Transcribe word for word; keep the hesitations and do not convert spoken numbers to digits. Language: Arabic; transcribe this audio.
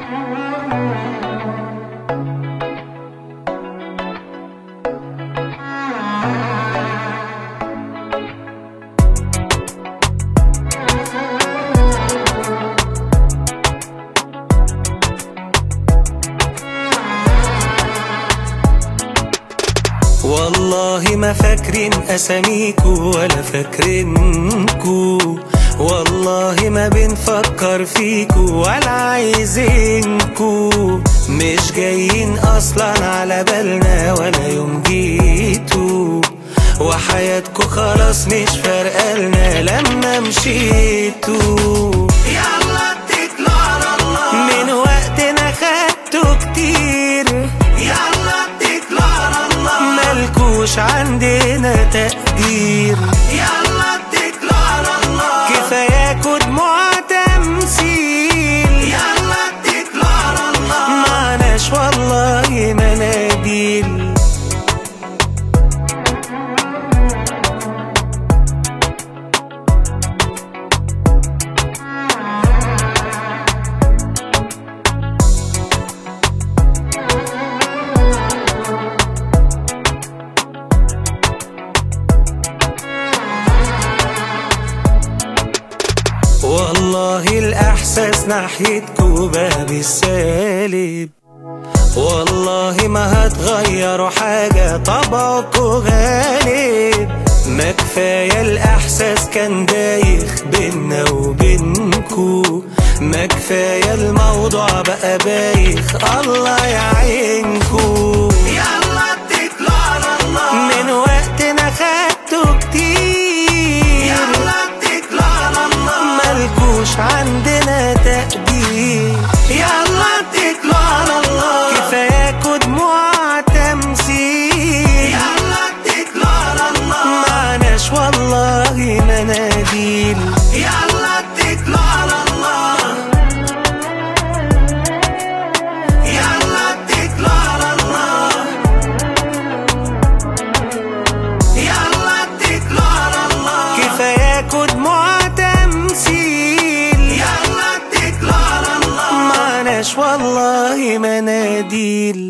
والله ما فاكرين اساميكو ولا فاكرينكو، والله ما بنفكر فيكو ولا عايزينكو، مش جايين اصلا على بالنا ولا يوم جيتو، وحياتكو خلاص مش فارقالنا لما مشيتو. يلا اتكلوا على الله، من وقتنا خدتو كتير، يلا اتكلوا على الله، مالكوش عندنا تقدير، يلا اتكلوا على الله، كفاياكو دموع تمثيل، يلا اتكلوا على الله، معناش والله مناديل. والله الإحساس ناحيتكو بقى بالسالب، والله ما هتغيروا حاجة طبعكو غالب، ما كفاية الإحساس كان دايخ بينا وبينكو، ما كفاية الموضوع بقى بايخ الله يعينكو. يلا اتكلوا على الله، من وقتنا خدتو كتير، يلا اتكلوا على الله، مالكوش عندنا تقدير، يلا اتكلوا على الله، كفاياكو دموع تمثيل، يلا اتكلوا على الله، معناش والله مناديل. يلا اتكلوا على الله، يلا اتكلوا على الله، يلا اتكلوا على الله، كفاياكو دموع تمثيل، يلا اتكلوا على الله، معناش والله مناديل.